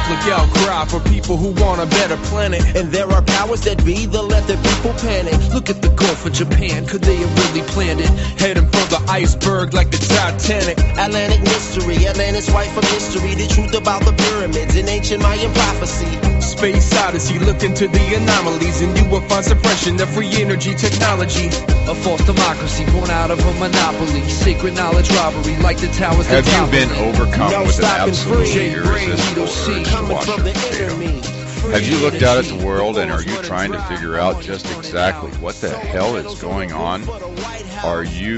public outcry for people who want a better planet. And there are powers that be that let the people panic. Look at the Gulf of Japan, could they have really planned it? Heading for the iceberg like the Titanic. Atlantic mystery, Atlantis white from history. The truth about the pyramids in ancient Mayan prophecy. Space Odyssey, look into the anomalies, and you will find suppression of free energy technology. A false democracy born out of a monopoly. Sacred knowledge robbery like the towers. Have you been overcome No with an stopping absolute free. irresistible urge to Coming watch from a the potato? inner me. Have you looked out at the world and are you trying to figure out just exactly what the hell is going on? Are you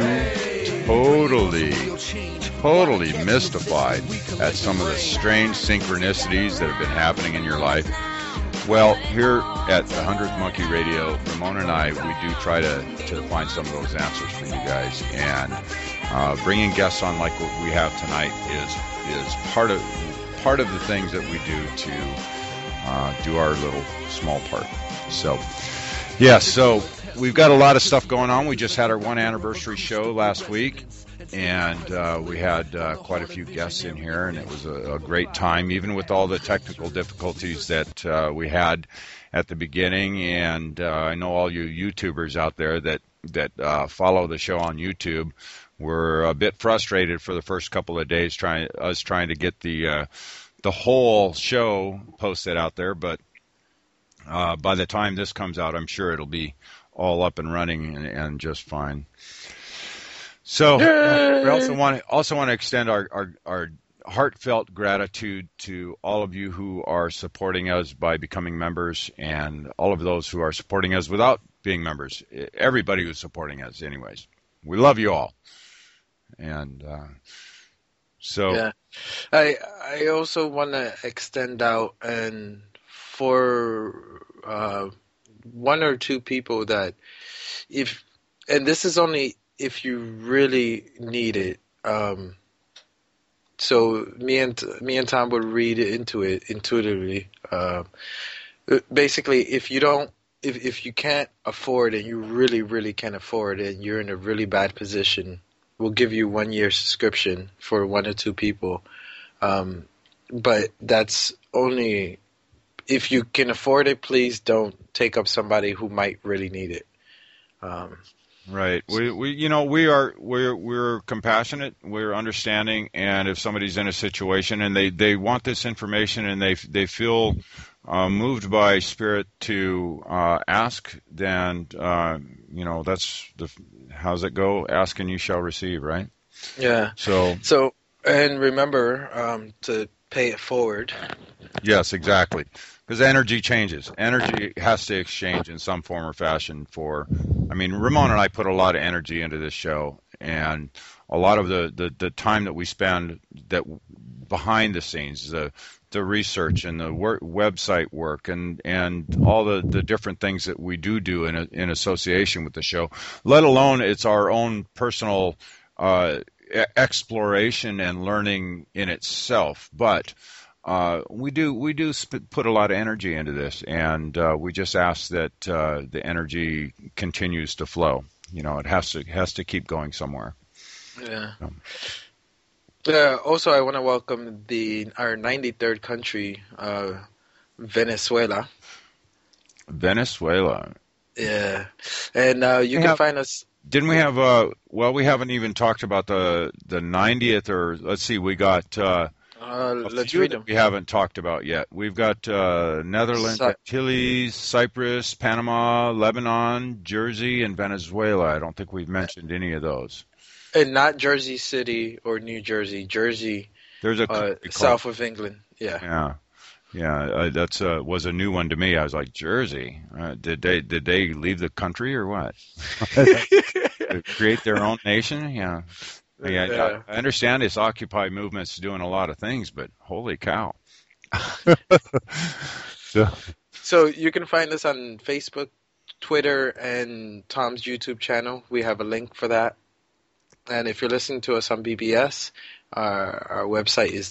totally mystified at some of the strange synchronicities that have been happening in your life? Well, here at the 100th Monkey Radio, Ramon and I, we do try to find some of those answers for you guys. And bringing guests on like what we have tonight is part of the things that we do to do our little small part. So, yeah, so we've got a lot of stuff going on. We just had our 1 anniversary show last week, and we had quite a few guests in here, and it was a great time, even with all the technical difficulties that we had at the beginning. And I know all you YouTubers out there that follow the show on YouTube were a bit frustrated for the first couple of days trying to get the whole show posted out there, but by the time this comes out, I'm sure it'll be all up and running and just fine. So we also want to extend our heartfelt gratitude to all of you who are supporting us by becoming members, and all of those who are supporting us without being members. Everybody who's supporting us, anyways. We love you all. And so. Yeah. I also want to extend out and for 1 or 2 people that and this is only if you really need it. So me and Tom would read into it intuitively. Basically, if you can't afford it, and you really can't afford it, and you're in a really bad position, we'll give you 1 year subscription for 1 or 2 people. But that's only if you can afford it. Please don't take up somebody who might really need it. Right. We're compassionate. We're understanding. And if somebody's in a situation and they want this information and they feel moved by spirit to ask, then that's how's it go? Ask and you shall receive. Right. Yeah. So and remember to pay it forward. Yes, exactly. Because energy changes. Energy has to exchange in some form or fashion Ramon and I put a lot of energy into this show, and a lot of the time that we spend that behind the scenes, the research and the website work and all the different things that we do in association with the show, let alone it's our own personal exploration and learning in itself. But we do put a lot of energy into this, and we just ask that the energy continues to flow. It has to keep going somewhere. Yeah. Also, I want to welcome our 93rd country, Venezuela. Venezuela. Yeah, and you can find us. Didn't we have? We haven't even talked about the 90th, or let's see, we got. Let's read them. We haven't talked about yet. We've got Netherlands, Antilles, Cyprus, Panama, Lebanon, Jersey, and Venezuela. I don't think we've mentioned any of those. And not Jersey City or New Jersey. Jersey. There's a south of England. Yeah. Yeah. That's was a new one to me. I was like, Jersey. Did they leave the country or what? Create their own nation? Yeah. Yeah, I understand this Occupy movement's doing a lot of things, but holy cow. So you can find us on Facebook, Twitter, and Tom's YouTube channel. We have a link for that. And if you're listening to us on BBS, our website is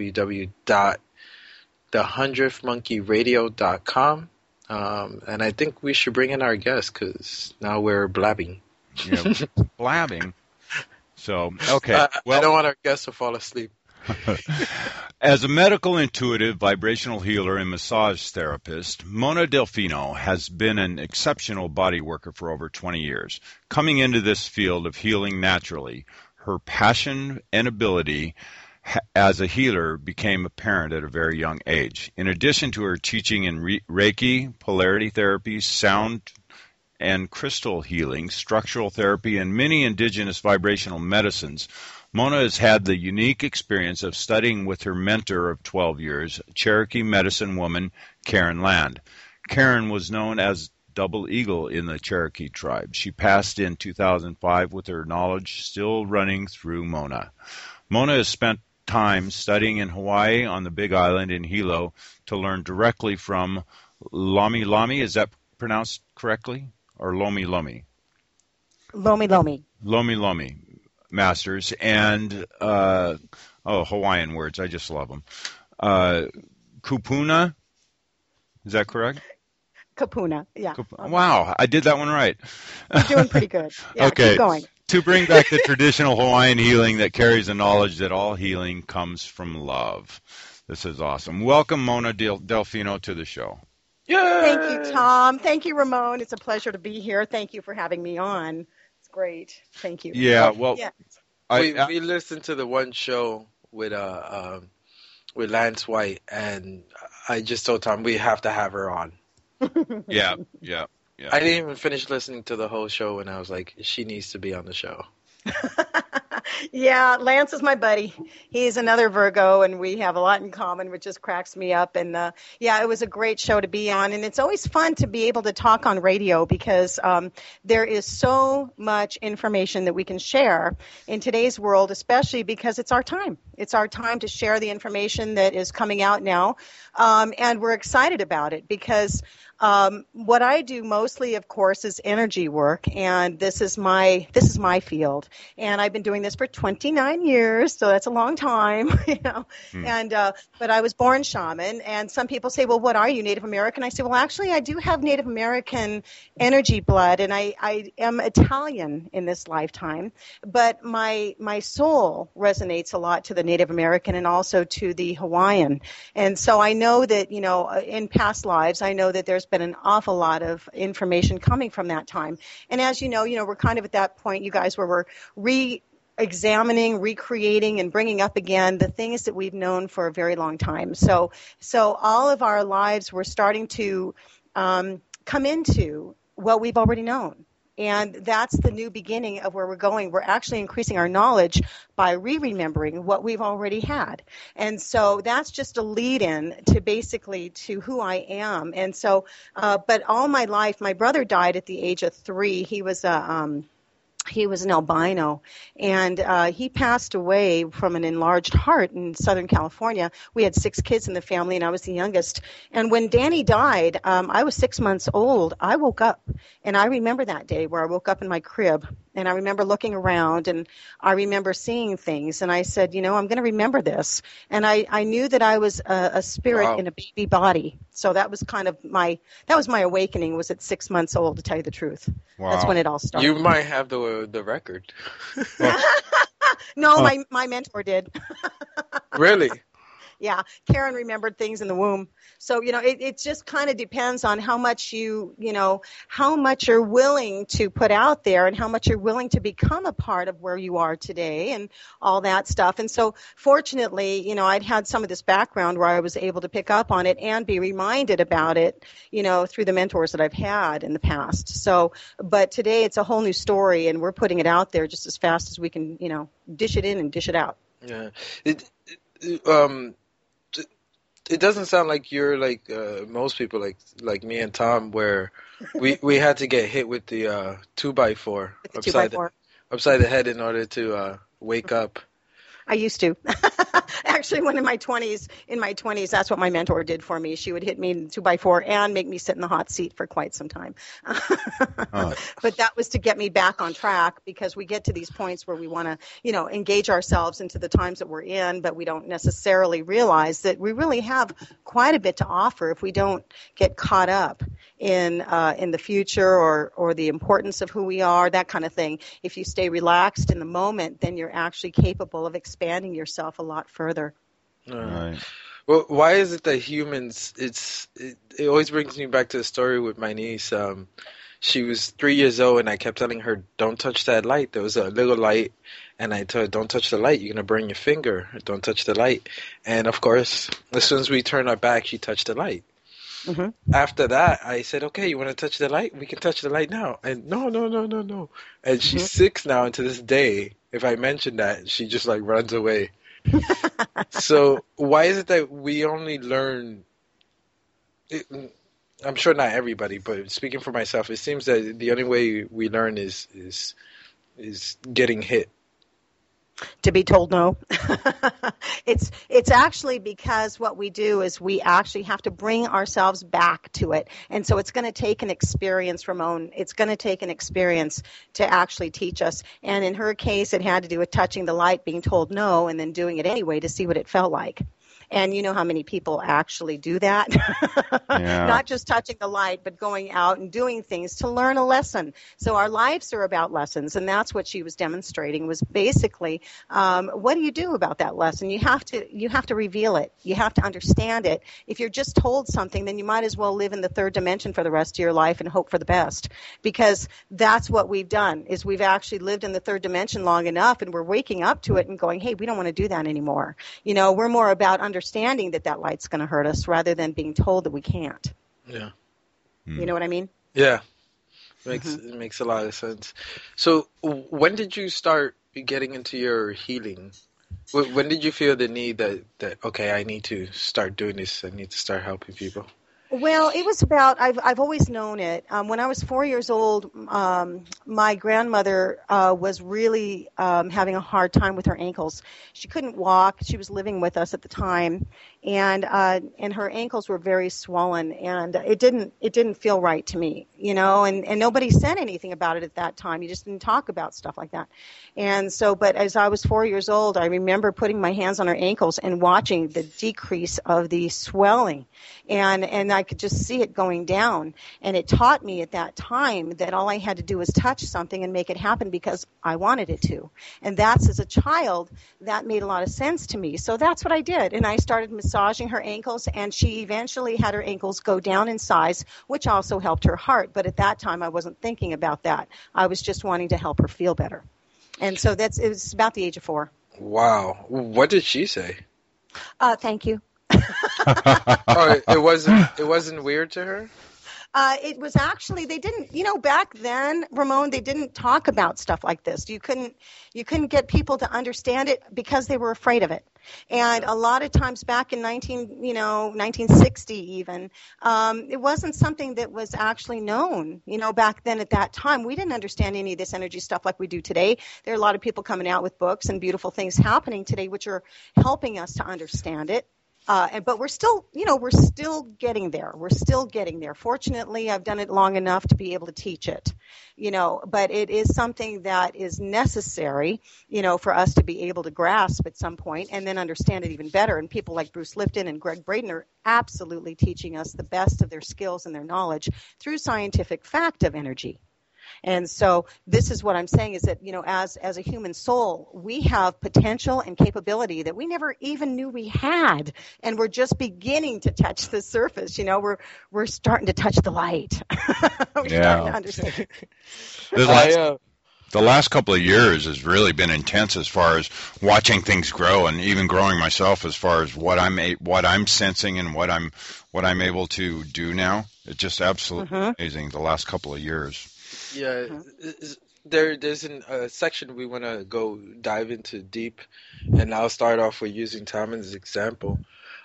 www.the100thmonkeyradio.com. And I think we should bring in our guest because now we're blabbing. Yeah, blabbing. So, okay. I don't want our guests to fall asleep. As a medical intuitive, vibrational healer, and massage therapist, Mona Delfino has been an exceptional body worker for over 20 years. Coming into this field of healing naturally, her passion and ability as a healer became apparent at a very young age. In addition to her teaching in Reiki, polarity therapy, sound and crystal healing, structural therapy, and many indigenous vibrational medicines, Mona has had the unique experience of studying with her mentor of 12 years, Cherokee medicine woman Karen Land. Karen was known as Double Eagle in the Cherokee tribe. She passed in 2005 with her knowledge still running through Mona. Mona has spent time studying in Hawaii on the Big Island in Hilo to learn directly from Lomi Lomi. Is that pronounced correctly? Or Lomi Lomi? Lomi Lomi. Lomi Lomi masters and Hawaiian words. I just love them. Kupuna. Is that correct? Kapuna, yeah. Wow, I did that one right. You're doing pretty good. Yeah, okay. Keep going. To bring back the traditional Hawaiian healing that carries the knowledge that all healing comes from love. This is awesome. Welcome, Mona Delfino, to the show. Yeah. Thank you, Tom. Thank you, Ramon. It's a pleasure to be here. Thank you for having me on. It's great. Thank you. Yeah, well, yeah. We listened to the one show with Lance White, and I just told Tom we have to have her on. Yeah. I didn't even finish listening to the whole show, and I was like, she needs to be on the show. Yeah, Lance is my buddy. He's another Virgo, and we have a lot in common, which just cracks me up. And yeah, it was a great show to be on, and it's always fun to be able to talk on radio because there is so much information that we can share in today's world, especially because it's our time. It's our time to share the information that is coming out now, and we're excited about it because what I do mostly, of course, is energy work, and this is my field. And I've been doing this for 29 years, so that's a long time, you know. And but I was born shaman, and some people say, "Well, what are you, Native American?" I say, "Well, actually, I do have Native American energy blood, and I am Italian in this lifetime, but my soul resonates a lot to the Native American and also to the Hawaiian. And so I know that, you know, in past lives, I know that there's been an awful lot of information coming from that time. And as you know, we're kind of at that point, you guys, where we're re-examining, recreating, and bringing up again the things that we've known for a very long time. So all of our lives, we're starting to come into what we've already known. And that's the new beginning of where we're going. We're actually increasing our knowledge by remembering what we've already had. And so that's just a lead-in to basically to who I am. And so, but all my life, my brother died at the age of 3. He was an albino, and he passed away from an enlarged heart in Southern California. We had 6 kids in the family, and I was the youngest. And when Danny died, I was 6 months old. I woke up, and I remember that day where I woke up in my crib, and I remember looking around, and I remember seeing things, and I said, I'm going to remember this. And I knew that I was a spirit in a baby body. So that was kind of my awakening, was at 6 months old, to tell you the truth. Wow. That's when it all started. You might have the record. No, my mentor did. Really? Yeah, Karen remembered things in the womb. So, it just kind of depends on how much how much you're willing to put out there and how much you're willing to become a part of where you are today and all that stuff. And so, fortunately, I'd had some of this background where I was able to pick up on it and be reminded about it, through the mentors that I've had in the past. So, but today it's a whole new story, and we're putting it out there just as fast as we can, dish it in and dish it out. Yeah. It doesn't sound like you're like most people, like me and Tom, where we had to get hit with the 2x4 upside the head in order to wake up. I used to. Actually, when in my 20s, that's what my mentor did for me. She would hit me in 2x4 and make me sit in the hot seat for quite some time. But that was to get me back on track, because we get to these points where we want to, engage ourselves into the times that we're in, but we don't necessarily realize that we really have quite a bit to offer if we don't get caught up in the future or the importance of who we are, that kind of thing. If you stay relaxed in the moment, then you're actually capable of expanding yourself a lot further. Right. Well, why is it that humans? It always brings me back to the story with my niece. She was 3 years old, and I kept telling her, "Don't touch that light." There was a little light, and I told her, "Don't touch the light. You're gonna burn your finger. Don't touch the light." And of course, as soon as we turned our back, she touched the light. Mm-hmm. After that, I said, "Okay, you want to touch the light? We can touch the light now." And no. And she's 6 now, and to this day, if I mention that, she just like runs away. So why is it that we only learn? I'm sure not everybody, but speaking for myself, it seems that the only way we learn is getting hit. To be told no. It's actually because what we do is we actually have to bring ourselves back to it. And so it's going to take an experience, Ramon. It's going to take an experience to actually teach us. And in her case, it had to do with touching the light, being told no, and then doing it anyway to see what it felt like. And you know how many people actually do that? Yeah. Not just touching the light, but going out and doing things to learn a lesson. So our lives are about lessons, and that's what she was demonstrating, was basically what do you do about that lesson? You have to reveal it. You have to understand it. If you're just told something, then you might as well live in the third dimension for the rest of your life and hope for the best, because that's what we've done, is we've actually lived in the third dimension long enough, and we're waking up to it and going, hey, we don't want to do that anymore. You know, we're more about understanding that light's going to hurt us rather than being told that we can't. Yeah. You know what I mean? Yeah. It makes a lot of sense. So when did you start getting into your healing? When did you feel the need that okay, I need to start doing this. I need to start helping people? Well, it was about, I've always known it. When I was 4 years old, my grandmother was really having a hard time with her ankles. She couldn't walk. She was living with us at the time, and her ankles were very swollen, and it didn't feel right to me, you know, and nobody said anything about it at that time. You just didn't talk about stuff like that. And so, but as I was 4 years old, I remember putting my hands on her ankles and watching the decrease of the swelling, and I could just see it going down. And it taught me at that time that all I had to do was touch something and make it happen because I wanted it to. And that's, as a child, that made a lot of sense to me. So that's what I did. And I started massaging her ankles, and she eventually had her ankles go down in size, which also helped her heart. But at that time, I wasn't thinking about that. I was just wanting to help her feel better. And so it was about the age of 4. Wow. What did she say? Thank you. Oh, it wasn't weird to her? It was actually, they didn't, you know, back then, Ramon, they didn't talk about stuff like this. You couldn't get people to understand it because they were afraid of it. And a lot of times back in 1960 even, it wasn't something that was actually known, you know, back then at that time. We didn't understand any of this energy stuff like we do today. There are a lot of people coming out with books and beautiful things happening today which are helping us to understand it. But we're still getting there. We're still getting there. Fortunately, I've done it long enough to be able to teach it, you know, but it is something that is necessary, you know, for us to be able to grasp at some point and then understand it even better. And people like Bruce Lipton and Greg Braden are absolutely teaching us the best of their skills and their knowledge through scientific fact of energy. And so this is what I'm saying is that, you know, as a human soul, we have potential and capability that we never even knew we had. And we're just beginning to touch the surface. You know, we're starting to touch the light. We're starting to understand. The last couple of years has really been intense as far as watching things grow, and even growing myself as far as what I'm sensing and what I'm able to do now. It's just absolutely amazing the last couple of years. Yeah, there's a section we want to go dive into deep, and I'll start off with using Tom as an example.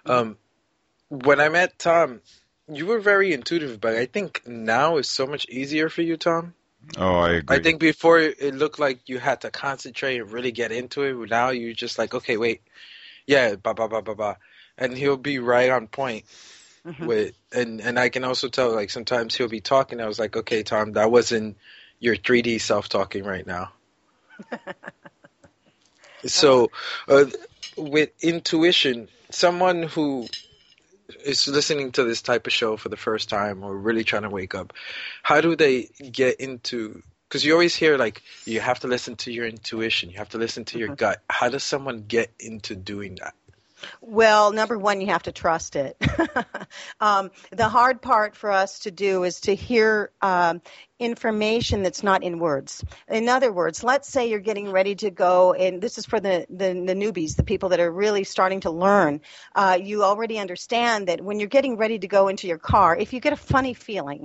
When I met Tom, you were very intuitive, but I think now is so much easier for you, Tom. Oh, I agree. I think before it looked like you had to concentrate and really get into it. Now you're just like, okay, wait, yeah, ba ba ba ba ba, and he'll be right on point. With and I can also tell, like, sometimes he'll be talking. I was like, okay, Tom, that wasn't your 3D self talking right now. So with intuition, someone who is listening to this type of show for the first time or really trying to wake up, how do they get into? Because you always hear like you have to listen to your intuition, you have to listen to your gut. How does someone get into doing that? Well, number one, you have to trust it. The hard part for us to do is to hear information that's not in words. In other words, let's say you're getting ready to go, and this is for the newbies, the people that are really starting to learn. You already understand that when you're getting ready to go into your car, if you get a funny feeling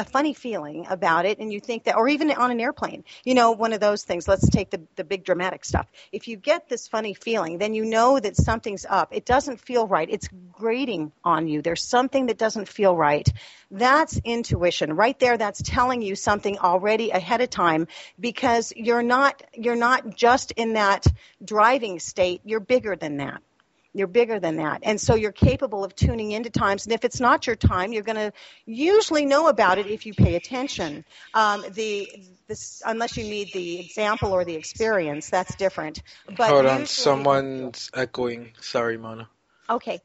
about it, and you think that, or even on an airplane, one of those things, let's take the big dramatic stuff. If you get this funny feeling, then you know that something's up. It doesn't feel right. It's grating on you. There's something that doesn't feel right. That's intuition. Right there, that's telling you something already ahead of time, because you're not just in that driving state. You're bigger than that. You're bigger than that. And so you're capable of tuning into times. And if it's not your time, you're going to usually know about it if you pay attention. Unless you need the example or the experience, that's different. But hold on, someone's echoing. Sorry, Mona. Okay.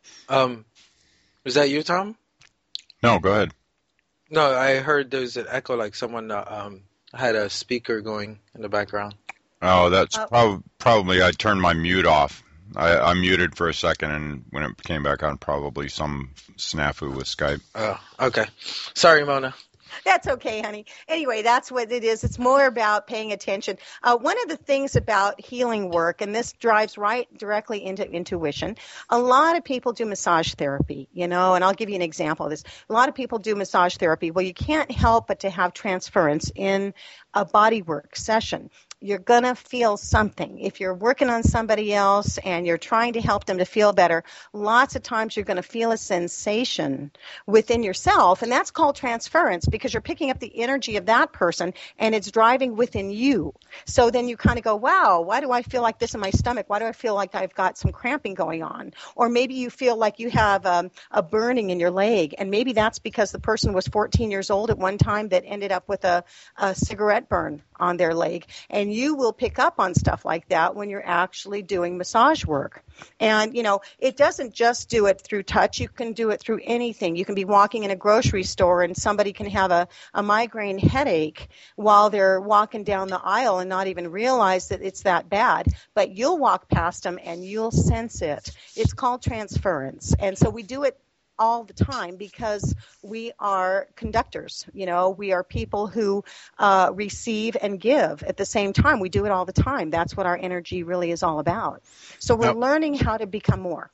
Was that you, Tom? No, go ahead. No, I heard there was an echo, like someone had a speaker going in the background. Oh, that's probably I turned my mute off. I muted for a second, and when it came back on, probably some snafu with Skype. Oh, okay. Sorry, Mona. That's okay, honey. Anyway, that's what it is. It's more about paying attention. One of the things about healing work, and this drives right directly into intuition, a lot of people do massage therapy, and I'll give you an example of this. A lot of people do massage therapy. Well, you can't help but to have transference in a body work session. You're going to feel something. If you're working on somebody else and you're trying to help them to feel better, lots of times you're going to feel a sensation within yourself, and that's called transference, because you're picking up the energy of that person and it's driving within you. So then you kind of go, wow, why do I feel like this in my stomach? Why do I feel like I've got some cramping going on? Or maybe you feel like you have a burning in your leg, and maybe that's because the person was 14 years old at one time that ended up with a cigarette burn on their leg. And you will pick up on stuff like that when you're actually doing massage work. And, it doesn't just do it through touch. You can do it through anything. You can be walking in a grocery store and somebody can have a migraine headache while they're walking down the aisle and not even realize that it's that bad. But you'll walk past them and you'll sense it. It's called transference. And so we do it all the time because we are conductors. We are people who receive and give at the same time. We do it all the time. That's what our energy really is all about. So we're learning how to become more.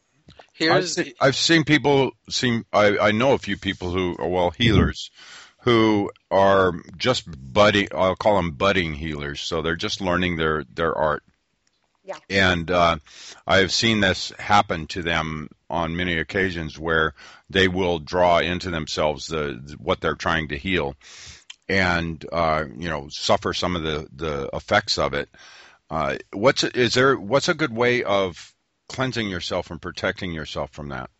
I've seen people, I know a few people who are, healers, who are just budding, I'll call them budding healers. So they're just learning their art. Yeah. And I've seen this happen to them on many occasions where they will draw into themselves what they're trying to heal and, suffer some of the effects of it. What's a good way of cleansing yourself and protecting yourself from that?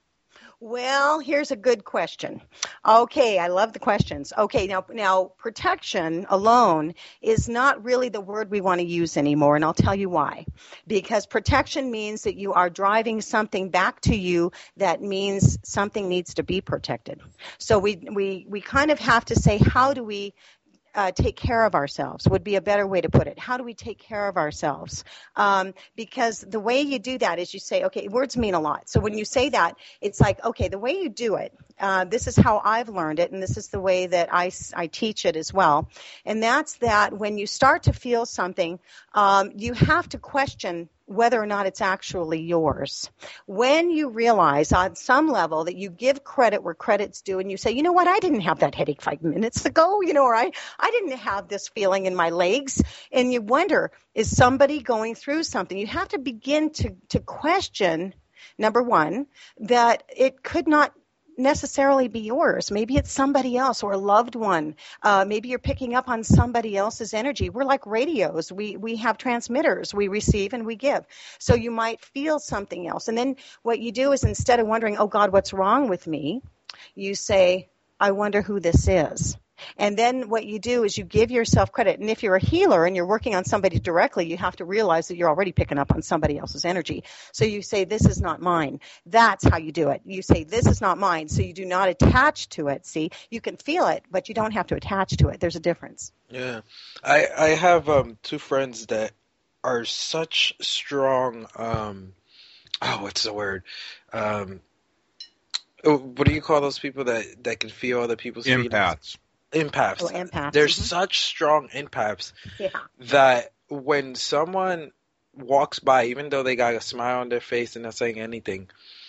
Well, here's a good question. Okay, I love the questions. Okay, now protection alone is not really the word we want to use anymore, and I'll tell you why. Because protection means that you are driving something back to you that means something needs to be protected. So we kind of have to say, how do we take care of ourselves would be a better way to put it. How do we take care of ourselves? Because the way you do that is you say, okay, words mean a lot. So when you say that, it's like, okay, the way you do it, this is how I've learned it, and this is the way that I teach it as well. And that's that when you start to feel something, you have to question whether or not it's actually yours. When you realize on some level that you give credit where credit's due and you say, you know what, I didn't have that headache 5 minutes ago, or I didn't have this feeling in my legs, and you wonder, is somebody going through something? You have to begin to question, number one, that it could not necessarily be yours. Maybe it's somebody else or a loved one. Maybe you're picking up on somebody else's energy. We're like radios. We have transmitters. We receive and we give. So you might feel something else. And then what you do is, instead of wondering, oh God, what's wrong with me? You say, I wonder who this is. And then what you do is you give yourself credit. And if you're a healer and you're working on somebody directly, you have to realize that you're already picking up on somebody else's energy. So you say, this is not mine. That's how you do it. You say, this is not mine. So you do not attach to it. See, you can feel it, but you don't have to attach to it. There's a difference. Yeah. I have two friends that are such strong, what's the word? What do you call those people that can feel other people's feelings? Empaths. Empaths. Oh, empaths. They're such strong empaths that when someone walks by, even though they got a smile on their face and not saying anything,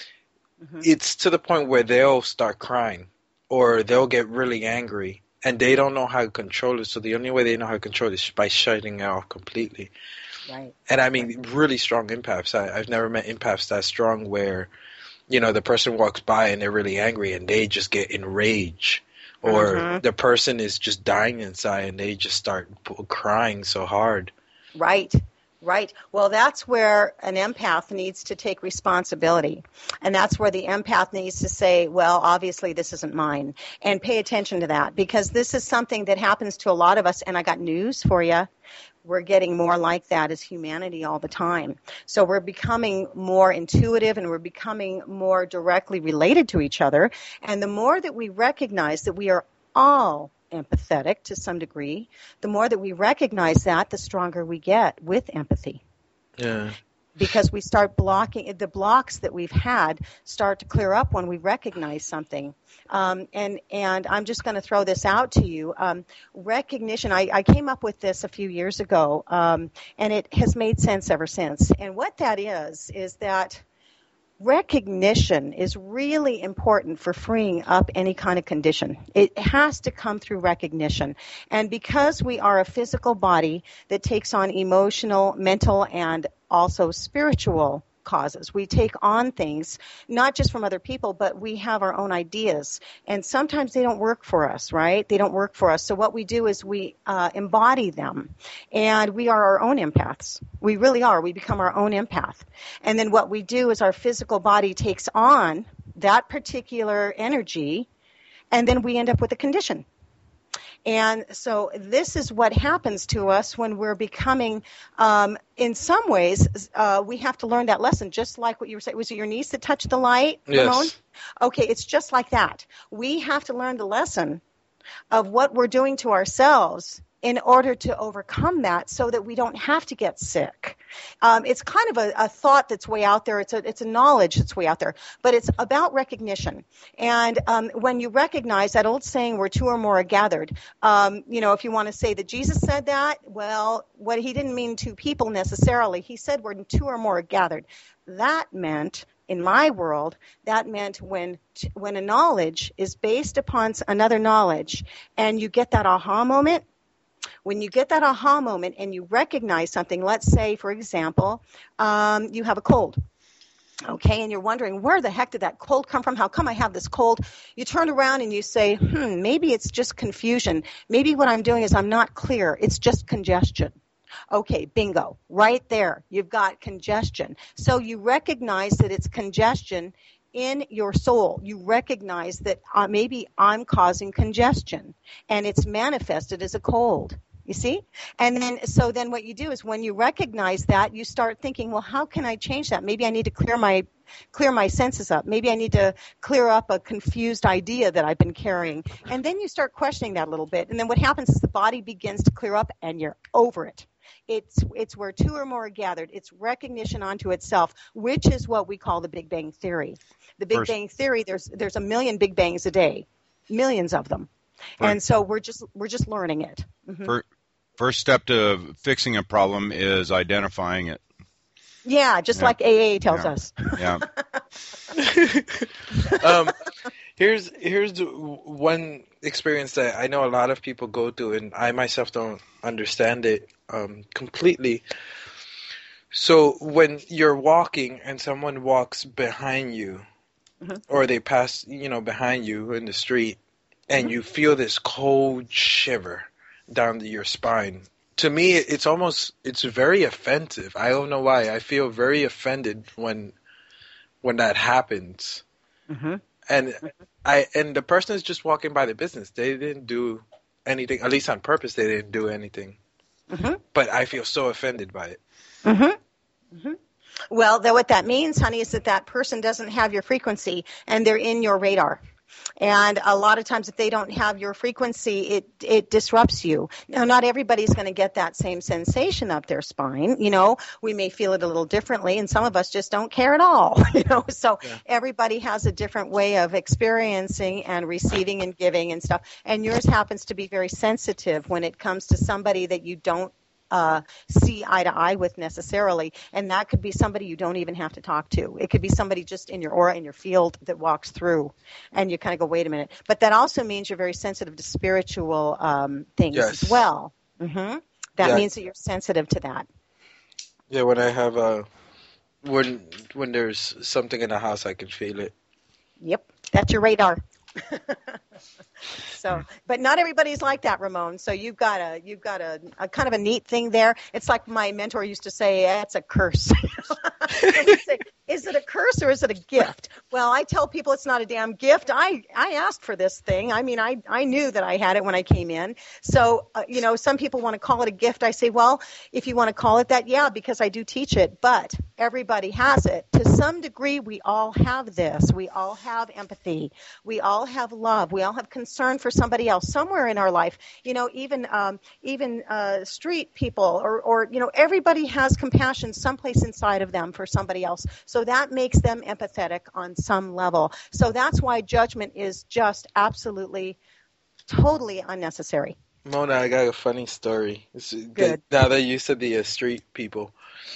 it's to the point where they'll start crying or they'll get really angry and they don't know how to control it. So the only way they know how to control it is by shutting it off completely. Right. And I mean, really strong empaths. I've never met empaths that strong where, you know, the person walks by and they're really angry and they just get enraged. Or the person is just dying inside and they just start crying so hard. Right. Right. Well, that's where an empath needs to take responsibility. And that's where the empath needs to say, well, obviously this isn't mine. And pay attention to that because this is something that happens to a lot of us. And I got news for you. We're getting more like that as humanity all the time. So we're becoming more intuitive and we're becoming more directly related to each other. And the more that we recognize that we are all empathetic to some degree, the more that we recognize that, the stronger we get with empathy. Yeah. Because we start blocking, the blocks that we've had start to clear up when we recognize something. And I'm just going to throw this out to you. Recognition, I came up with this a few years ago, and it has made sense ever since. And what that is that recognition is really important for freeing up any kind of condition. It has to come through recognition. And because we are a physical body that takes on emotional, mental, and also spiritual causes, we take on things, not just from other people, but we have our own ideas. And sometimes they don't work for us, right? They don't work for us. So what we do is we embody them. And we are our own empaths. We really are. We become our own empath. And then what we do is our physical body takes on that particular energy, and then we end up with a condition. And so this is what happens to us when we're becoming, in some ways, we have to learn that lesson, just like what you were saying. Was it your niece that touched the light, Ramon? Yes. Okay, it's just like that. We have to learn the lesson of what we're doing to ourselves in order to overcome that so that we don't have to get sick. It's kind of a thought that's way out there. It's a knowledge that's way out there. But it's about recognition. And when you recognize that old saying, where two or more are gathered, if you want to say that Jesus said that, well, what he didn't mean two people necessarily. He said where two or more are gathered. That meant, in my world, that meant when a knowledge is based upon another knowledge and you get that aha moment. When you get that aha moment and you recognize something, let's say, for example, you have a cold, okay, and you're wondering, where the heck did that cold come from? How come I have this cold? You turn around and you say, maybe it's just confusion. Maybe what I'm doing is I'm not clear. It's just congestion. Okay, bingo. Right there. You've got congestion. So you recognize that it's congestion in your soul. You recognize that maybe I'm causing congestion and it's manifested as a cold. You see? And then what you do is when you recognize that, you start thinking, well, how can I change that? Maybe I need to clear my senses up. Maybe I need to clear up a confused idea that I've been carrying. And then you start questioning that a little bit. And then what happens is the body begins to clear up and you're over it. It's where two or more are gathered. It's recognition onto itself, which is what we call the Big Bang Theory. The Big Bang Theory, there's a million Big Bangs a day, millions of them. And so we're just learning it. Mm-hmm. First step to fixing a problem is identifying it. Yeah, just like AA tells us. Yeah. Here's one experience that I know a lot of people go through, and I myself don't understand it completely. So when you're walking and someone walks behind you, or they pass, behind you in the street, and you feel this cold shiver down your spine. To me, it's very offensive. I don't know why. I feel very offended when that happens. And the person is just walking by the business. They didn't do anything, at least on purpose. They didn't do anything. Mm-hmm. But I feel so offended by it. Mm-hmm. Mm-hmm. Well, what that means, honey, is that person doesn't have your frequency, and they're in your radar. And a lot of times if they don't have your frequency, it disrupts you. Now, not everybody's going to get that same sensation up their spine. You know, we may feel it a little differently, and some of us just don't care at all. You know, so everybody has a different way of experiencing and receiving and giving and stuff. And yours happens to be very sensitive when it comes to somebody that you don't see eye to eye with necessarily, and that could be somebody you don't even have to talk to. It could be somebody just in your aura, in your field, that walks through, and you kind of go, wait a minute. But that also means you're very sensitive to spiritual things as well. Mm-hmm. That means that you're sensitive to that. Yeah, when I have when there's something in the house, I can feel it. Yep, that's your radar. So, but not everybody's like that, Ramon. So you've got a kind of a neat thing there. It's like my mentor used to say, it's a curse. Say, is it a curse or is it a gift? Well, I tell people it's not a damn gift. I asked for this thing. I mean, I knew that I had it when I came in. So, some people want to call it a gift. I say, well, if you want to call it that, yeah, because I do teach it, but everybody has it. To some degree, we all have this. We all have empathy. We all have love. We all have concern for somebody else somewhere in our life. Even street people or everybody has compassion someplace inside of them for somebody else. So that makes them empathetic on some level. So that's why judgment is just absolutely, totally unnecessary. Mona, I got a funny story. Good. Now that you said the street people.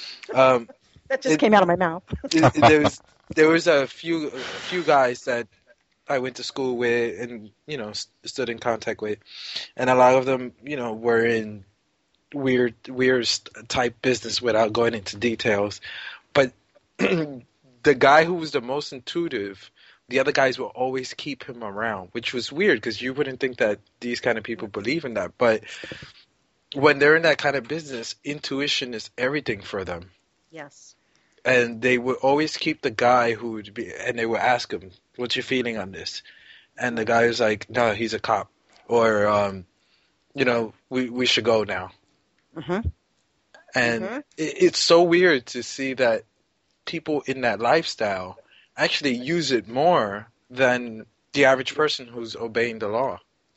That just came out of my mouth. There was a few guys that I went to school with and, stood in contact with. And a lot of them, were in weird type business without going into details. But the guy who was the most intuitive, the other guys will always keep him around, which was weird because you wouldn't think that these kind of people believe in that. But when they're in that kind of business, intuition is everything for them. Yes. And they would always keep the guy who would be, and they would ask him, what's your feeling on this? And the guy was like, no, he's a cop. Or, we should go now. Mm-hmm. And it's so weird to see that people in that lifestyle actually use it more than the average person who's obeying the law.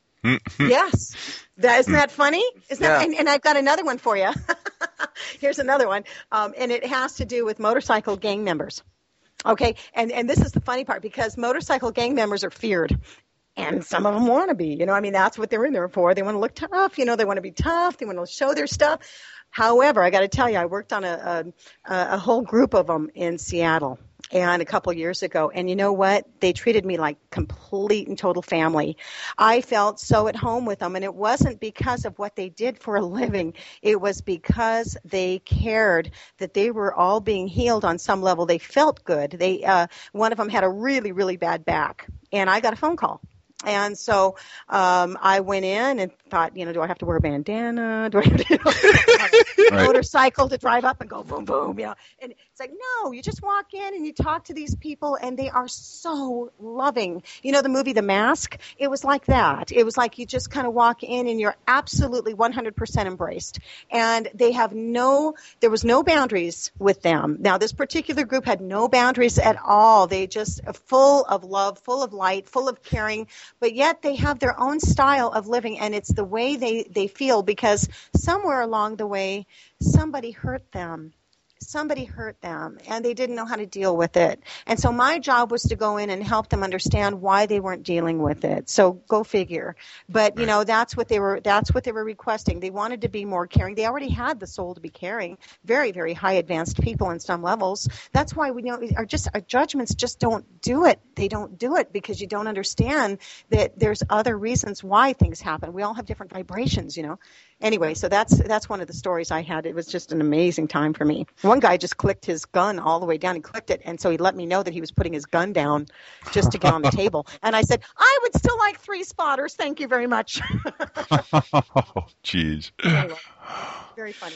Yes. Isn't that funny? And I've got another one for you. Here's another one. And it has to do with motorcycle gang members. Okay. And this is the funny part because motorcycle gang members are feared. And some of them want to be, that's what they're in there for. They want to look tough. They want to be tough. They want to show their stuff. However, I got to tell you, I worked on a whole group of them in Seattle and a couple years ago. And you know what? They treated me like complete and total family. I felt so at home with them. And it wasn't because of what they did for a living. It was because they cared that they were all being healed on some level. They felt good. One of them had a really, really bad back. And I got a phone call. And so I went in and thought, do I have to wear a bandana? Do I have to have a motorcycle to drive up and go boom, boom? And it's like, no, you just walk in and you talk to these people and they are so loving. The movie The Mask? It was like that. It was like you just kind of walk in and you're absolutely 100% embraced. And there was no boundaries with them. Now, this particular group had no boundaries at all. They just full of love, full of light, full of caring. But yet they have their own style of living, and it's the way they feel because somewhere along the way somebody hurt them. Somebody hurt them, and they didn't know how to deal with it. And so my job was to go in and help them understand why they weren't dealing with it. So go figure. But, that's what they were requesting. They wanted to be more caring. They already had the soul to be caring. Very, very high advanced people in some levels. That's why our judgments just don't do it. They don't do it because you don't understand that there's other reasons why things happen. We all have different vibrations, Anyway, so that's one of the stories I had. It was just an amazing time for me. One guy just clicked his gun all the way down. He clicked it, and so he let me know that he was putting his gun down just to get on the table. And I said, I would still like 3 spotters. Thank you very much. Oh, jeez. Anyway, very funny.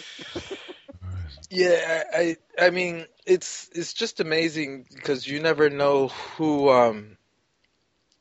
Yeah, I mean, it's just amazing because you never know who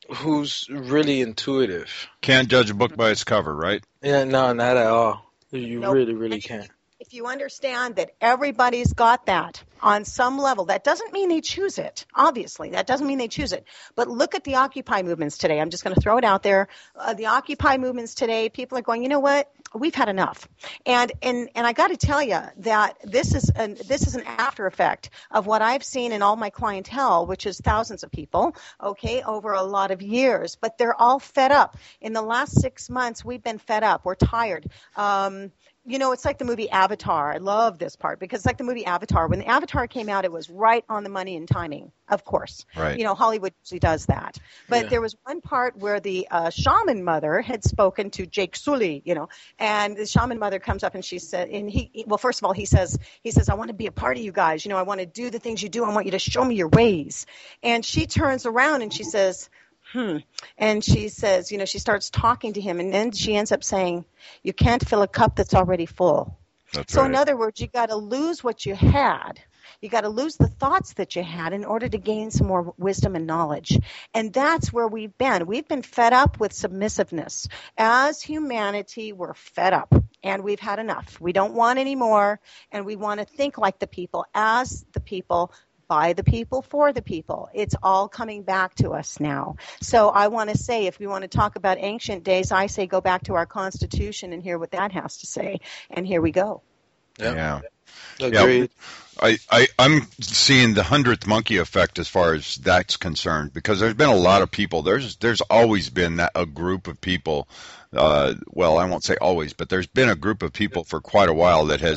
who's really intuitive. Can't judge a book by its cover, right? Yeah, no, not at all. You Nope. really can't. If you understand that everybody's got that on some level, that doesn't mean they choose it. Obviously, that doesn't mean they choose it. But look at the Occupy movements today. I'm just going to throw it out there. The Occupy movements today, people are going, you know what? We've had enough. And I got to tell you that this is an after effect of what I've seen in all my clientele, which is thousands of people, okay, over a lot of years. But they're all fed up. In the last 6 months, we've been fed up. We're tired. You know, it's like the movie Avatar. I love this part because it's like the movie Avatar. When the Avatar came out, it was right on the money and timing, of course. Right. You know, Hollywood usually does that. But there was one part where the shaman mother had spoken to Jake Sully, you know, and the shaman mother comes up and she said, well, first of all, he says, I want to be a part of you guys. You know, I want to do the things you do. I want you to show me your ways. And she turns around and she says, And she says, you know, she starts talking to him, and then she ends up saying, you can't fill a cup that's already full. That's so right. in other words, you got to lose what you had. You got to lose the thoughts that you had in order to gain some more wisdom and knowledge. And that's where we've been. We've been fed up with submissiveness. As humanity, we're fed up, and we've had enough. We don't want any more, and we want to think like the people, as the people, by the people, for the people. It's all coming back to us now. So I want to say, if we want to talk about ancient days, I say go back to our Constitution and hear what that has to say. And here we go. Yeah. Agreed. I'm seeing the 100th monkey effect as far as that's concerned, because there's been a lot of people. There's always been a group of people. Well, I won't say always, but there's been a group of people for quite a while that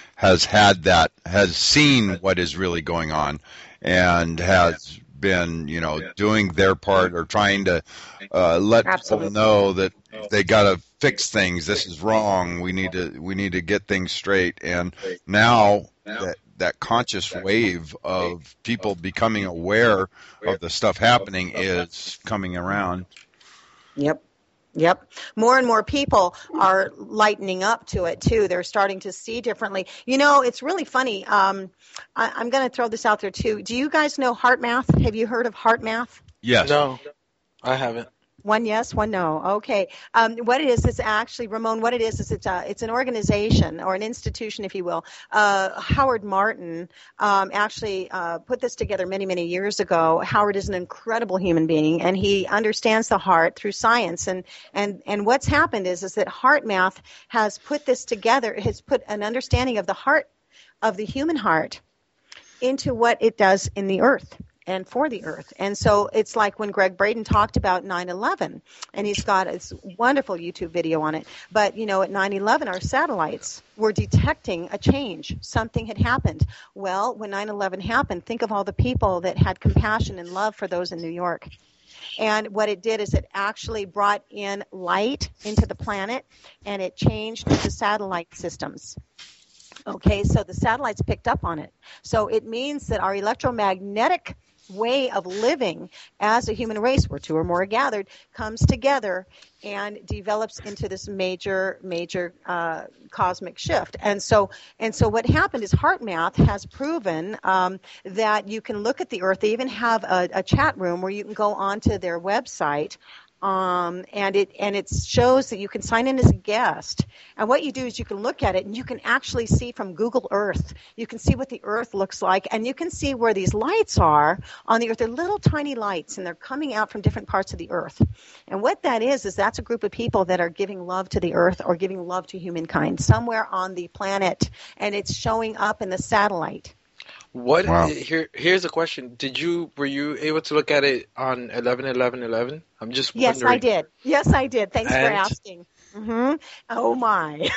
has seen what is really going on, and has been, you know, doing their part or trying to let people know that they got to fix things. This is wrong. We need to get things straight. And now that conscious wave of people becoming aware of the stuff happening is coming around. Yep. More and more people are lightening up to it, too. They're starting to see differently. You know, it's really funny. I'm going to throw this out there, too. Do you guys know HeartMath? Have you heard of HeartMath? Yes. No, I haven't. One yes, one no. Okay. What it is actually, Ramon, what it is it's an organization or an institution, if you will. Howard Martin actually put this together many, many years ago. Howard is an incredible human being, and he understands the heart through science. And what's happened is that HeartMath has put this together, has put an understanding of the heart, of the human heart, into what it does in the earth and for the earth. And so it's like when Greg Braden talked about 9/11, and he's got this wonderful YouTube video on it. But, you know, at 9/11, our satellites were detecting a change. Something had happened. Well, when 9/11 happened, think of all the people that had compassion and love for those in New York. And what it did is it actually brought in light into the planet, and it changed the satellite systems. Okay, so the satellites picked up on it. So it means that our electromagnetic way of living as a human race, where two or more are gathered, comes together and develops into this major cosmic shift. And so what happened is HeartMath has proven that you can look at the earth. They even have a chat room where you can go onto their website. And it shows that you can sign in as a guest. And what you do is you can look at it, and you can actually see from Google Earth. You can see what the Earth looks like, and you can see where these lights are on the Earth. They're little tiny lights, and they're coming out from different parts of the Earth. And what that is that's a group of people that are giving love to the Earth or giving love to humankind somewhere on the planet, and it's showing up in the satellite. What? Wow. Here's a question. Were you able to look at it on 11/11/11? I'm just wondering. Yes, I did. Thanks for asking. Mm-hmm. Oh my!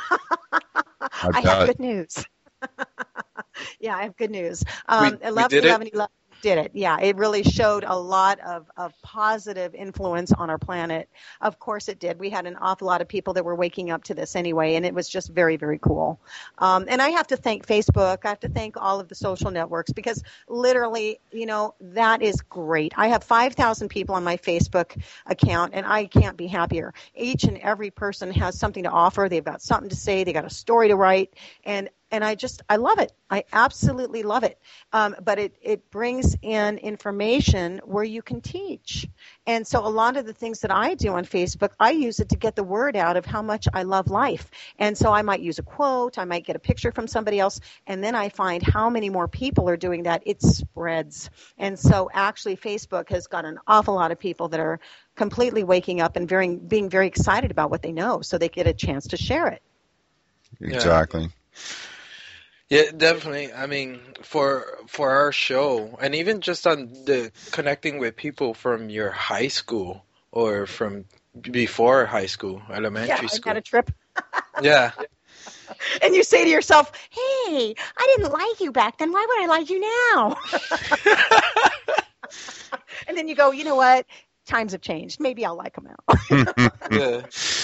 I have good news. Yeah, I have good news. 11/11/11 did it. Yeah, it really showed a lot of positive influence on our planet. Of course it did. We had an awful lot of people that were waking up to this anyway, and it was just very, very cool. And I have to thank Facebook. I have to thank all of the social networks, because literally, you know, that is great. I have 5,000 people on my Facebook account, and I can't be happier. Each and every person has something to offer. They've got something to say. They got a story to write. And And I love it. I absolutely love it. But it brings in information where you can teach. And so a lot of the things that I do on Facebook, I use it to get the word out of how much I love life. And so I might use a quote, I might get a picture from somebody else, and then I find how many more people are doing that. It spreads. And so actually Facebook has got an awful lot of people that are completely waking up and being very excited about what they know, so they get a chance to share it. Exactly. Yeah, definitely. I mean, for our show, and even just on the connecting with people from your high school or from before high school, elementary school. I got a trip. Yeah. And you say to yourself, hey, I didn't like you back then. Why would I like you now? And then you go, you know what? Times have changed. Maybe I'll like them now. Yeah.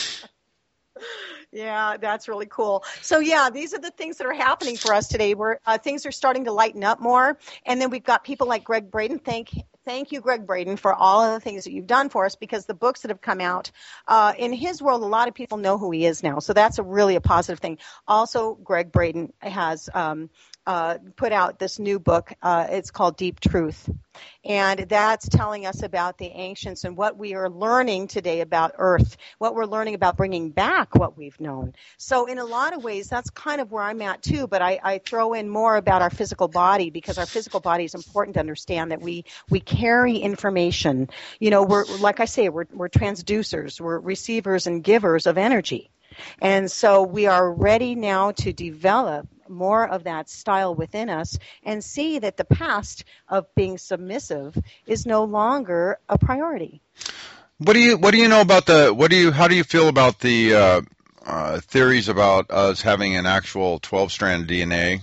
Yeah, that's really cool. So, yeah, these are the things that are happening for us today. Things are starting to lighten up more. And then we've got people like Greg Braden. Thank you, Greg Braden, for all of the things that you've done for us, because the books that have come out, in his world, a lot of people know who he is now. So that's really a positive thing. Also, Greg Braden has put out this new book. It's called Deep Truth. And that's telling us about the ancients and what we are learning today about Earth, what we're learning about bringing back what we've known. So in a lot of ways, that's kind of where I'm at too, but I throw in more about our physical body, because our physical body is important to understand that we carry information. You know, we're, like I say, we're transducers, we're receivers and givers of energy. And so we are ready now to develop more of that style within us and see that the past of being submissive is no longer a priority. What do you know about how do you feel about the theories about us having an actual 12-strand DNA?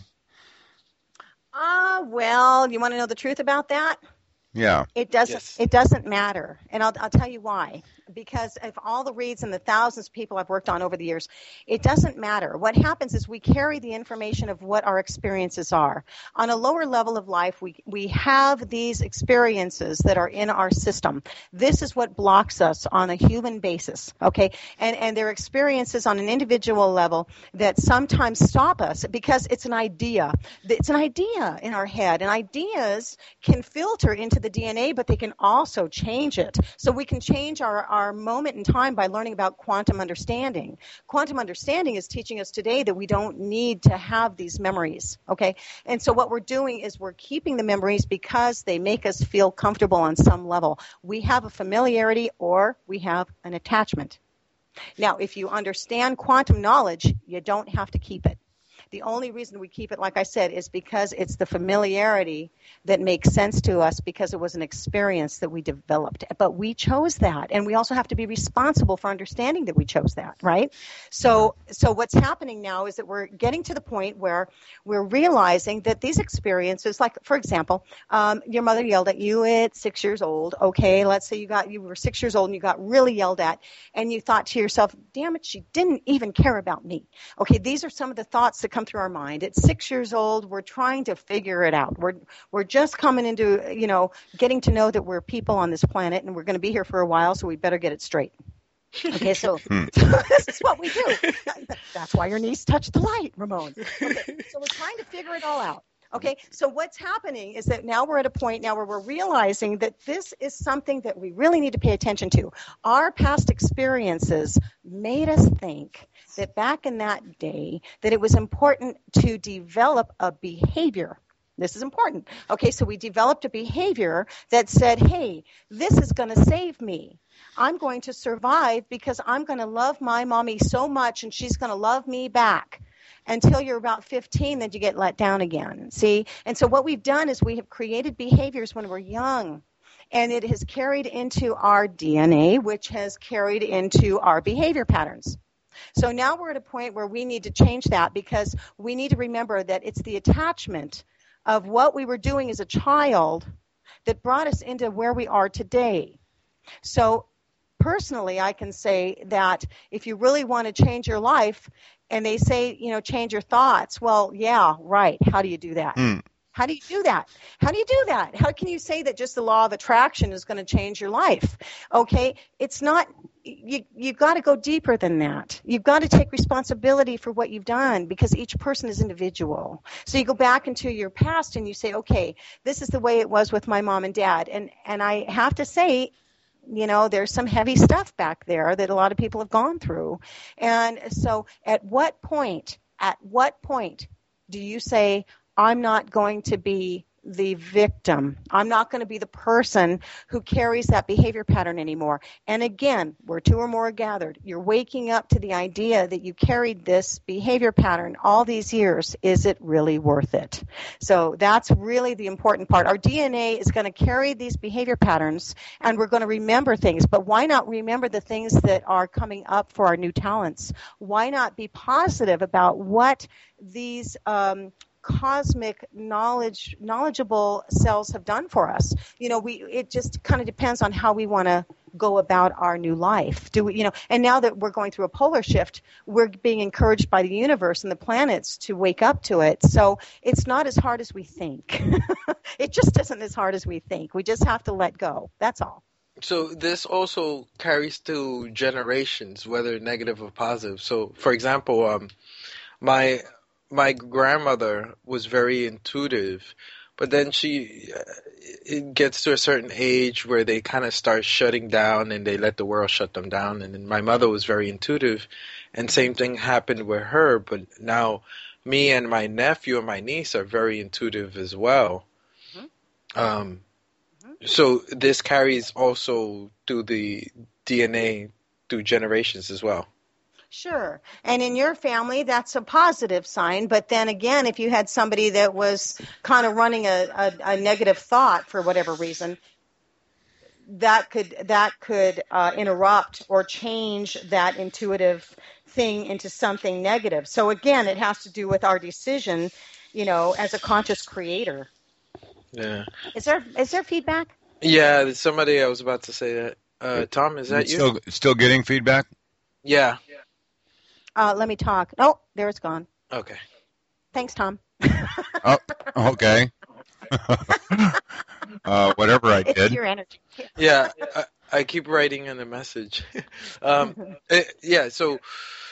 Well, you want to know the truth about that? Yeah. It doesn't matter. And I'll tell you why. Because of all the reads and the thousands of people I've worked on over the years, it doesn't matter. What happens is we carry the information of what our experiences are. On a lower level of life, we have these experiences that are in our system. This is what blocks us on a human basis, okay? And there are experiences on an individual level that sometimes stop us because it's an idea. It's an idea in our head. And ideas can filter into the DNA, but they can also change it. So we can change our moment in time by learning about quantum understanding. Quantum understanding is teaching us today that we don't need to have these memories, okay? And so what we're doing is we're keeping the memories because they make us feel comfortable on some level. We have a familiarity or we have an attachment. Now, if you understand quantum knowledge, you don't have to keep it. The only reason we keep it, like I said, is because it's the familiarity that makes sense to us because it was an experience that we developed. But we chose that, and we also have to be responsible for understanding that we chose that, right? So what's happening now is that we're getting to the point where we're realizing that these experiences, like, for example, your mother yelled at you at 6 years old, okay? Let's say you were 6 years old and you got really yelled at, and you thought to yourself, damn it, she didn't even care about me. Okay, these are some of the thoughts that come through our mind. At 6 years old, we're trying to figure it out. We're just coming into, getting to know that we're people on this planet and we're going to be here for a while, so we better get it straight. Okay, so this is what we do. That's why your niece touched the light, Ramon. Okay, so we're trying to figure it all out. Okay, so what's happening is that now we're at a point now where we're realizing that this is something that we really need to pay attention to. Our past experiences made us think that back in that day that it was important to develop a behavior. This is important. Okay, so we developed a behavior that said, hey, this is going to save me. I'm going to survive because I'm going to love my mommy so much and she's going to love me back. Until you're about 15, then you get let down again, see? And so what we've done is we have created behaviors when we're young, and it has carried into our DNA, which has carried into our behavior patterns. So now we're at a point where we need to change that because we need to remember that it's the attachment of what we were doing as a child that brought us into where we are today. So personally, I can say that if you really want to change your life, and they say, change your thoughts. Well, yeah, right. How do you do that? How do you do that? How do you do that? How can you say that just the law of attraction is going to change your life? Okay, it's not. You've got to go deeper than that. You've got to take responsibility for what you've done, because each person is individual. So you go back into your past and you say, okay, this is the way it was with my mom and dad. And I have to say, there's some heavy stuff back there that a lot of people have gone through. And so at what point do you say, I'm not going to be the victim. I'm not going to be the person who carries that behavior pattern anymore. And again, where two or more are gathered, you're waking up to the idea that you carried this behavior pattern all these years. Is it really worth it? So that's really the important part. Our DNA is going to carry these behavior patterns, and we're going to remember things. But why not remember the things that are coming up for our new talents? Why not be positive about what these cosmic knowledgeable cells have done for us? It just kind of depends on how we want to go about our new life. And now that we're going through a polar shift, we're being encouraged by the universe and the planets to wake up to it. So it's not as hard as we think. It just isn't as hard as we think. We just have to let go. That's all. So this also carries through generations, whether negative or positive. So, for example, my grandmother was very intuitive, but then it gets to a certain age where they kind of start shutting down and they let the world shut them down. And then my mother was very intuitive, and same thing happened with her. But now me and my nephew and my niece are very intuitive as well. Mm-hmm. So this carries also through the DNA through generations as well. Sure. And in your family, that's a positive sign. But then again, if you had somebody that was kind of running a negative thought for whatever reason, that could interrupt or change that intuitive thing into something negative. So again, it has to do with our decision, as a conscious creator. Yeah. Is there feedback? Yeah, somebody, I was about to say that. Tom, is that you? Still getting feedback? Yeah. Let me talk. Oh, there it's gone. Okay. Thanks, Tom. Oh, okay. Whatever I did. It's your energy. Yeah, I keep writing in a message. Yeah, so.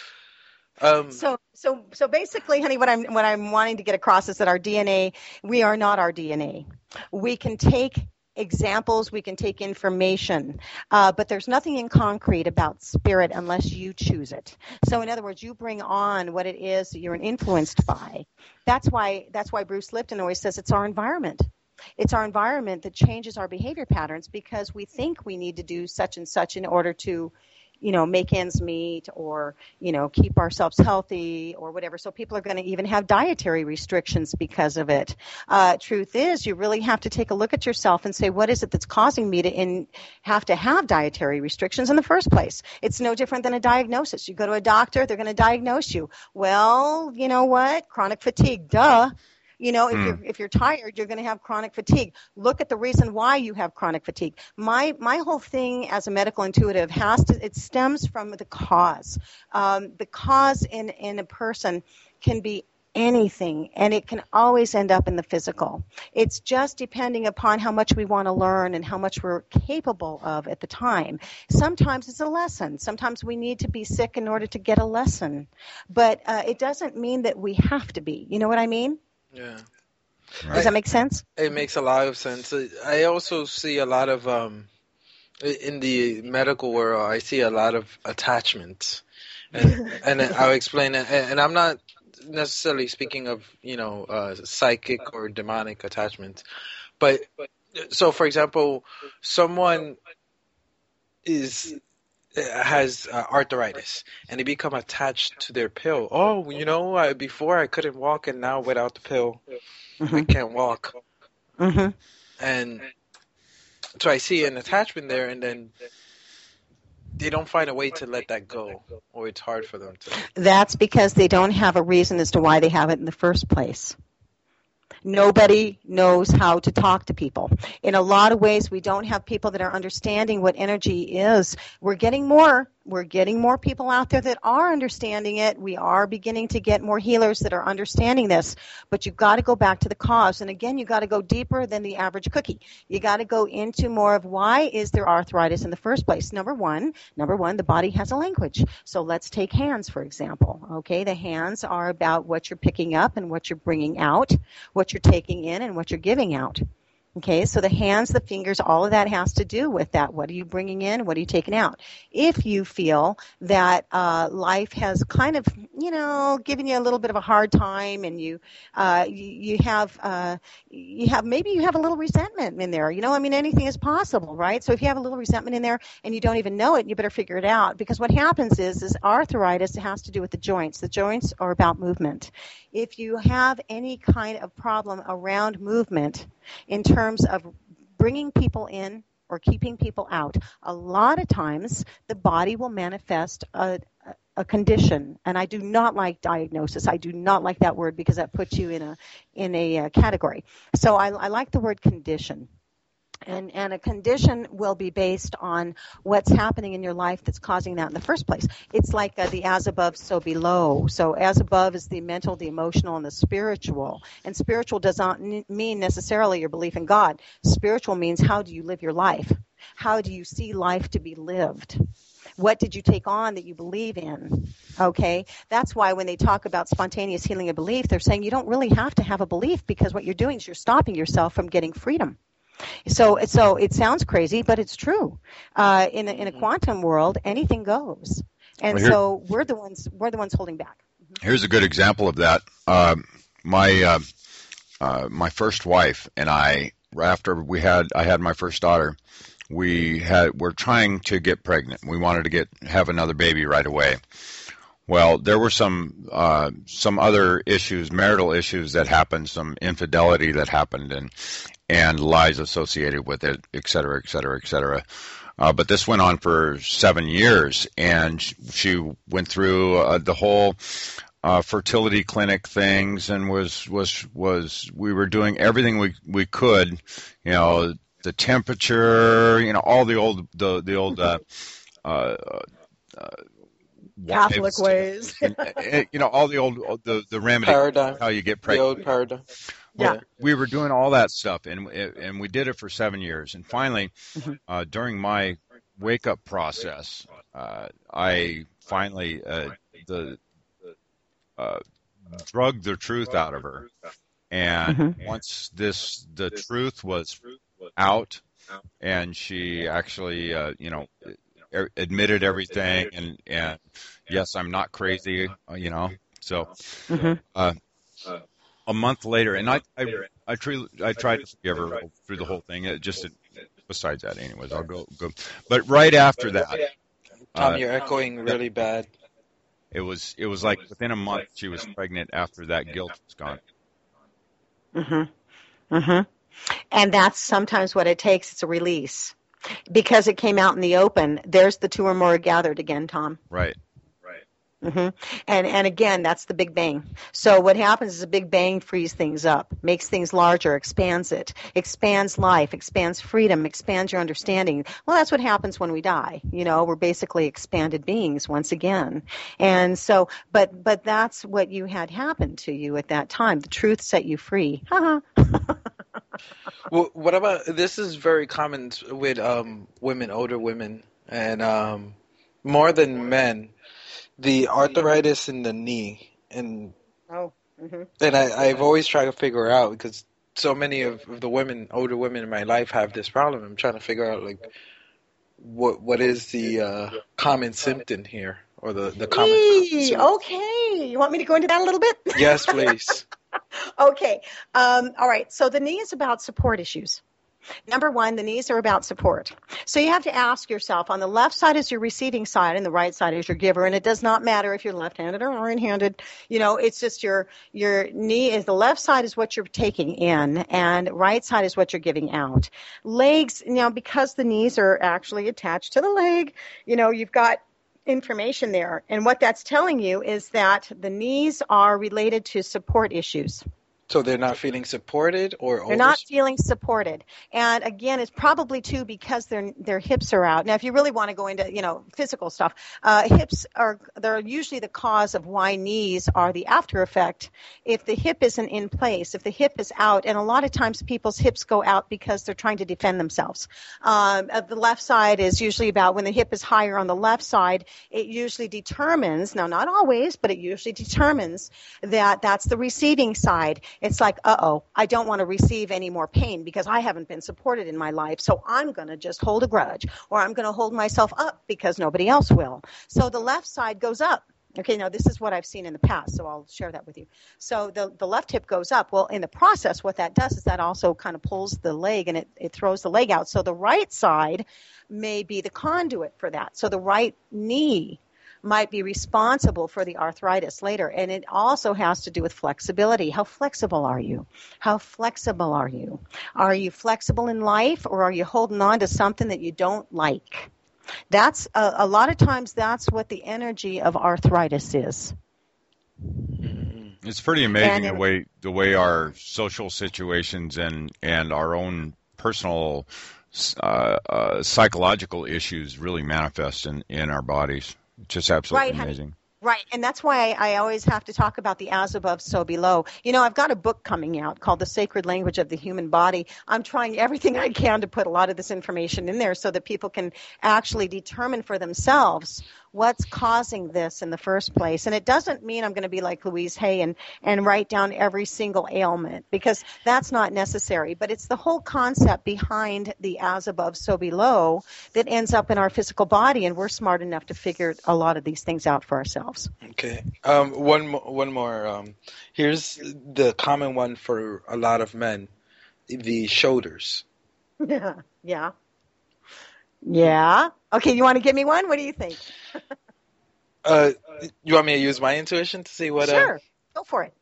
So basically, honey, what I'm wanting to get across is that our DNA, we are not our DNA. We can take examples, we can take information, but there's nothing in concrete about spirit unless you choose it. So in other words, you bring on what it is that you're influenced by. That's why Bruce Lipton always says it's our environment. It's our environment that changes our behavior patterns, because we think we need to do such and such in order to make ends meet, or, keep ourselves healthy or whatever. So people are going to even have dietary restrictions because of it. Truth is, you really have to take a look at yourself and say, what is it that's causing me to have dietary restrictions in the first place? It's no different than a diagnosis. You go to a doctor, they're going to diagnose you. Well, you know what? Chronic fatigue, duh. If you're tired, you're going to have chronic fatigue. Look at the reason why you have chronic fatigue. My whole thing as a medical intuitive it stems from the cause. The cause in a person can be anything, and it can always end up in the physical. It's just depending upon how much we want to learn and how much we're capable of at the time. Sometimes it's a lesson. Sometimes we need to be sick in order to get a lesson. But it doesn't mean that we have to be. You know what I mean? Yeah. Does that make sense? It makes a lot of sense. I also see a lot of, in the medical world, I see a lot of attachments. And I'll explain it. And I'm not necessarily speaking of, psychic or demonic attachments. But, so for example, someone has arthritis, and they become attached to their pill. Oh, before I couldn't walk, and now without the pill, I can't walk. Mm-hmm. And so I see an attachment there, and then they don't find a way to let that go, or it's hard for them to. That's because they don't have a reason as to why they have it in the first place. Nobody knows how to talk to people. In a lot of ways, we don't have people that are understanding what energy is. We're getting more We're getting more people out there that are understanding it. We are beginning to get more healers that are understanding this. But you've got to go back to the cause. And again, you've got to go deeper than the average cookie. You got to go into more of why is there arthritis in the first place. Number one, the body has a language. So let's take hands, for example. Okay, the hands are about what you're picking up and what you're bringing out, what you're taking in and what you're giving out. Okay, so the hands, the fingers, all of that has to do with that. What are you bringing in? What are you taking out? If you feel that life has kind of, given you a little bit of a hard time, and you have maybe you have a little resentment in there. Anything is possible, right? So if you have a little resentment in there and you don't even know it, you better figure it out, because what happens is arthritis has to do with the joints. The joints are about movement. If you have any kind of problem around movement in terms of bringing people in or keeping people out, a lot of times the body will manifest a condition. And I do not like diagnosis. I do not like that word, because that puts you in a category. So I like the word condition. And a condition will be based on what's happening in your life that's causing that in the first place. It's like the as above, so below. So as above is the mental, the emotional, and the spiritual. And spiritual does not mean necessarily your belief in God. Spiritual means, how do you live your life? How do you see life to be lived? What did you take on that you believe in? Okay? That's why when they talk about spontaneous healing of belief, they're saying you don't really have to have a belief, because what you're doing is you're stopping yourself from getting freedom. So it sounds crazy, but it's true. In a quantum world, anything goes, and so we're the ones holding back. Here's a good example of that. My first wife and I, after I had my first daughter, we're trying to get pregnant. We wanted to have another baby right away. Well, there were some other issues, marital issues that happened, some infidelity that happened, and lies associated with it, et cetera, et cetera, et cetera. But this went on for 7 years, and she went through the whole fertility clinic things, and we were doing everything we could, the temperature, all the old Catholic ways. All the old the remedy, paradigm, how you get pregnant. The old paradigm. Yeah. We were doing all that stuff, and we did it for 7 years. And finally, during my wake-up process, I finally drugged the truth out of her. And once the truth was out, and she actually, admitted everything, and yes, I'm not crazy, So. A month later, and I tried to forgive her through the whole thing. Besides that, anyways, I'll go. But right after that, Tom, you're echoing really bad. It was like within a month she was pregnant. After that, guilt was gone. And that's sometimes what it takes. It's a release, because it came out in the open. There's the two or more gathered again, Tom. Right. And again, that's the Big Bang. So what happens is a Big Bang frees things up, makes things larger, expands it, expands life, expands freedom, expands your understanding. Well, that's what happens when we die. We're basically expanded beings once again. And so, but that's what you had happen to you at that time. The truth set you free. Well, what about, this is very common with women, older women, and more than men. The arthritis in the knee, and I've always tried to figure out, because so many of the older women in my life have this problem. I'm trying to figure out what is the common symptom here, or the common. Okay, you want me to go into that a little bit? Yes, please. Okay, all right. So the knee is about support issues. Number one, the knees are about support. So you have to ask yourself, on the left side is your receiving side and the right side is your giver. And it does not matter if you're left-handed or right-handed. It's just your knee is, the left side is what you're taking in, and right side is what you're giving out. Legs, because the knees are actually attached to the leg, you've got information there. And what that's telling you is that the knees are related to support issues. So they're not feeling supported or They're not feeling supported. And again, it's probably too because their hips are out. Now, if you really want to go into, physical stuff, they're usually the cause of why knees are the after effect. If the hip isn't in place, if the hip is out, and a lot of times people's hips go out because they're trying to defend themselves. The left side is usually about when the hip is higher on the left side, it usually determines, now not always, but it usually determines that that's the receiving side. It's like, I don't want to receive any more pain because I haven't been supported in my life, so I'm going to just hold a grudge, or I'm going to hold myself up because nobody else will. So the left side goes up. Okay, now this is what I've seen in the past, so I'll share that with you. So the left hip goes up. Well, in the process, what that does is that also kind of pulls the leg, and it throws the leg out. So the right side may be the conduit for that. So the right knee might be responsible for the arthritis later. And it also has to do with flexibility. How flexible are you? How flexible are you? Are you flexible in life, or are you holding on to something that you don't like? That's a lot of times that's what the energy of arthritis is. It's pretty amazing the way our social situations and our own personal psychological issues really manifest in our bodies. Just absolutely amazing. Right, and that's why I always have to talk about the as above, so below. I've got a book coming out called The Sacred Language of the Human Body. I'm trying everything I can to put a lot of this information in there so that people can actually determine for themselves what's causing this in the first place. And it doesn't mean I'm going to be like Louise Hay and write down every single ailment, because that's not necessary. But it's the whole concept behind the as above, so below that ends up in our physical body, and we're smart enough to figure a lot of these things out for ourselves. Okay. One more. Here's the common one for a lot of men, the shoulders. Yeah. Yeah. Okay, you want to give me one? What do you think? You want me to use my intuition to see what? Sure. Go for it.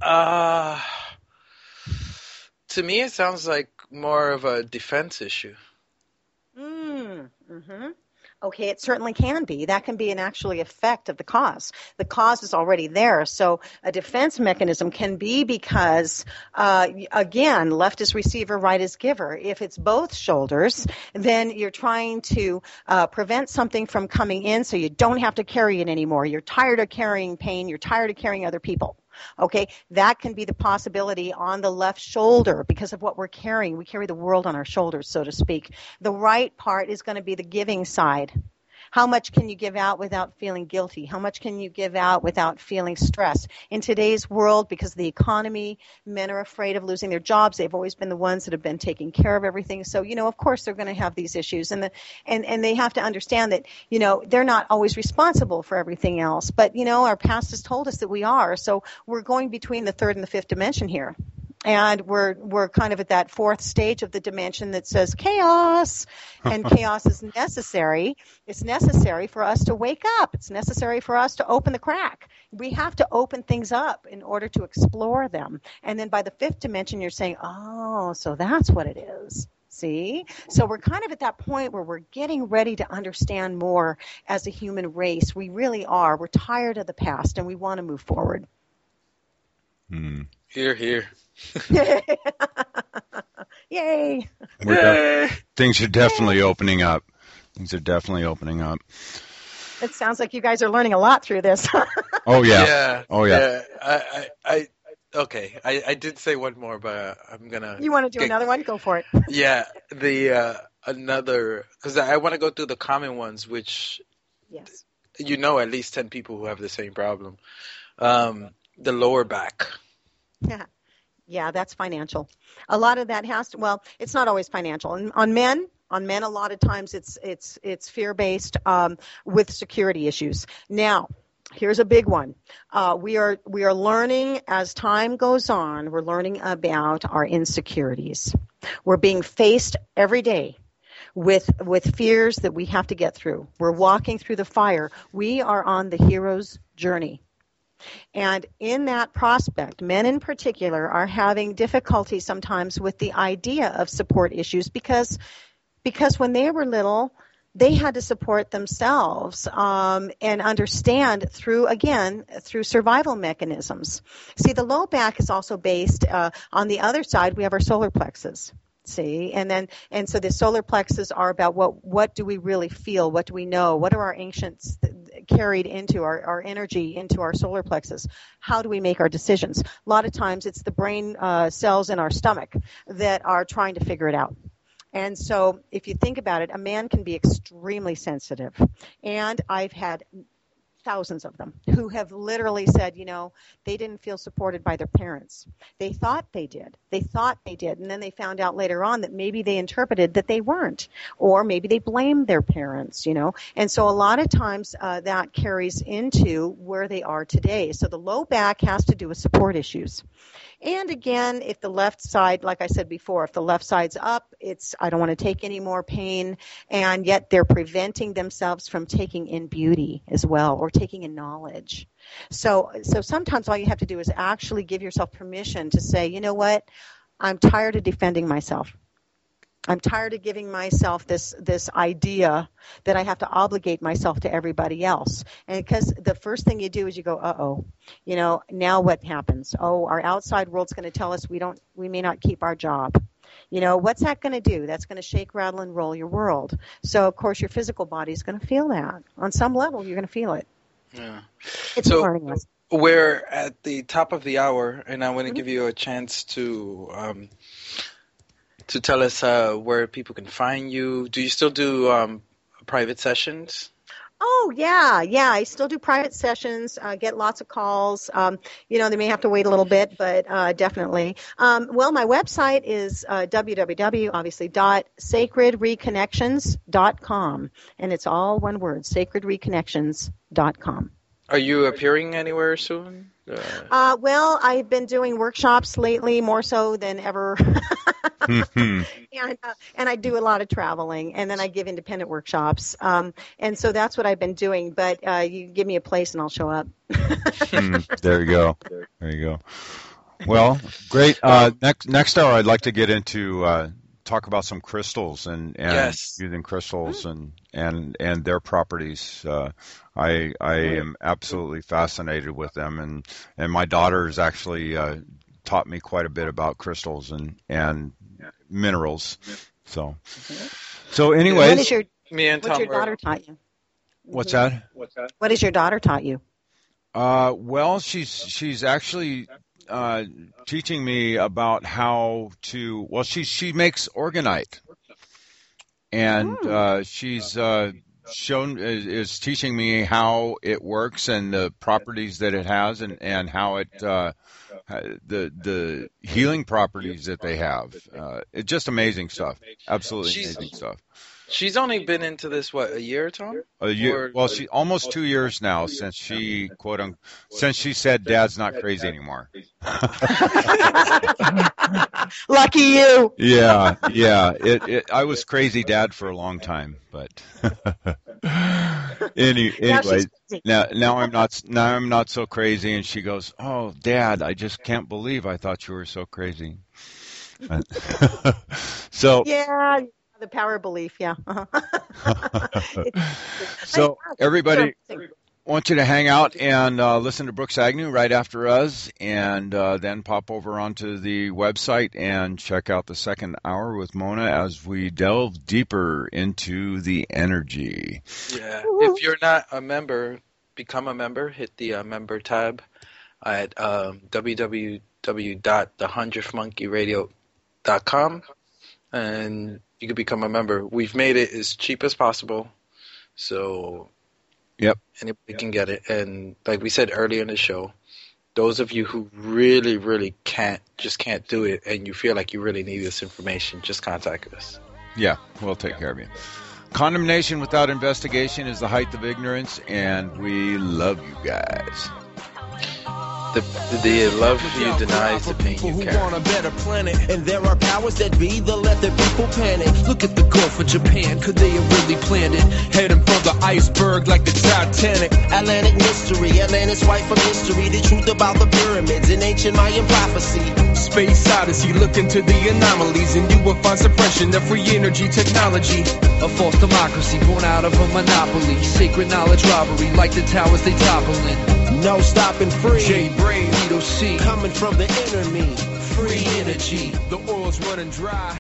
To me, it sounds like more of a defense issue. Mm-hmm. Okay, it certainly can be. That can be an actually effect of the cause. The cause is already there. So a defense mechanism can be because, again, left is receiver, right is giver. If it's both shoulders, then you're trying to prevent something from coming in so you don't have to carry it anymore. You're tired of carrying pain. You're tired of carrying other people. Okay, that can be the possibility on the left shoulder because of what we're carrying. We carry the world on our shoulders, so to speak. The right part is going to be the giving side. How much can you give out without feeling guilty? How much can you give out without feeling stressed? In today's world, because of the economy, men are afraid of losing their jobs. They've always been the ones that have been taking care of everything. So, of course they're going to have these issues. And they have to understand that, they're not always responsible for everything else. But, our past has told us that we are. So we're going between the third and the fifth dimension here. And we're kind of at that fourth stage of the dimension that says chaos, and chaos is necessary. It's necessary for us to wake up. It's necessary for us to open the crack. We have to open things up in order to explore them. And then by the fifth dimension, you're saying, oh, so that's what it is. See? So we're kind of at that point where we're getting ready to understand more as a human race. We really are. We're tired of the past, and we want to move forward. Hear, hear. Yay! Things are definitely opening up. It sounds like you guys are learning a lot through this. Oh yeah. Okay. I did say one more, but I'm gonna. You want to do another one? Go for it. Yeah. Another, because I want to go through the common ones, which. Yes. At least 10 people who have the same problem. The lower back. Yeah, that's financial. A lot of that has to, it's not always financial. And on men, a lot of times it's fear-based with security issues. Now, here's a big one. We are learning as time goes on, we're learning about our insecurities. We're being faced every day with fears that we have to get through. We're walking through the fire. We are on the hero's journey. And in that prospect, men in particular are having difficulty sometimes with the idea of support issues because when they were little, they had to support themselves and understand through survival mechanisms. See, the low back is also based on the other side. We have our solar plexus. See, and so the solar plexus are about what do we really feel? What do we know? What are our ancients carried into our energy into our solar plexus? How do we make our decisions? A lot of times it's the brain cells in our stomach that are trying to figure it out. And so if you think about it, a man can be extremely sensitive. And I've had thousands of them who have literally said, they didn't feel supported by their parents. They thought they did. And then they found out later on that maybe they interpreted that they weren't, or maybe they blamed their parents, And so a lot of times that carries into where they are today. So the low back has to do with support issues. And again, if the left side, like I said before, if the left side's up, it's I don't want to take any more pain, and yet they're preventing themselves from taking in beauty as well, or taking in knowledge. So sometimes all you have to do is actually give yourself permission to say, you know what, I'm tired of defending myself. I'm tired of giving myself this idea that I have to obligate myself to everybody else. And because the first thing you do is you go, uh-oh, now what happens? Oh, our outside world's going to tell us we may not keep our job. What's that going to do? That's going to shake, rattle, and roll your world. So, of course, your physical body is going to feel that. On some level, you're going to feel it. Yeah. It's a learning lesson. We're at the top of the hour, and I want to give you a chance to tell us where people can find you. Do you still do private sessions? Oh, yeah. I still do private sessions, get lots of calls. They may have to wait a little bit, but definitely. Well, my website is www.sacredreconnections.com, and it's all one word, sacredreconnections.com. Are you appearing anywhere soon? Well, I've been doing workshops lately, more so than ever. And I do a lot of traveling, and then I give independent workshops. And so that's what I've been doing. But you give me a place, and I'll show up. There you go. Well, great. Next hour, I'd like to get into talk about some crystals and yes. using crystals and their properties. I am absolutely fascinated with them, and my daughter has actually taught me quite a bit about crystals and minerals. So anyways, what's your daughter taught you? What's that? What has your daughter taught you? Well, she's actually teaching me about how to. Well, she makes orgonite, and she's is teaching me how it works and the properties that it has, and how it the healing properties that they have. It's just amazing stuff. Absolutely amazing stuff. She's only been into this, a year, Tom? A year. Well, she almost 2 years now since she since she said Dad's not crazy anymore. Lucky you. Yeah. I was crazy Dad for a long time, but anyway, now I'm not so crazy. And she goes, "Oh, Dad, I just can't believe I thought you were so crazy." So yeah. The power of belief, yeah. So everybody, want you to hang out and listen to Brooks Agnew right after us, and then pop over onto the website and check out the second hour with Mona as we delve deeper into the energy. Yeah. If you're not a member, become a member. Hit the member tab at www.the100thmonkeyradio.com, and you can become a member. We've made it as cheap as possible, so yep, anybody can get it. And like we said earlier in the show, those of you who really, really can't do it, and you feel like you really need this information, just contact us. Yeah, we'll take care of you. Condemnation without investigation is the height of ignorance, and we love you guys. The love you deny is the pain you carry. Want a better planet, and there are powers that be that let the people panic. Look at the Gulf of Japan, could they have really planned it? Heading for the iceberg like the Titanic. Atlantic mystery, Atlantis wife of mystery. The truth about the pyramids in ancient Mayan prophecy. Space Odyssey, look into the anomalies, and you will find suppression of free energy technology. A false democracy born out of a monopoly. Sacred knowledge robbery like the towers they toppling. No stopping free. Jay Brave, Vito C. Coming from the inner me. free energy. The oil's running dry.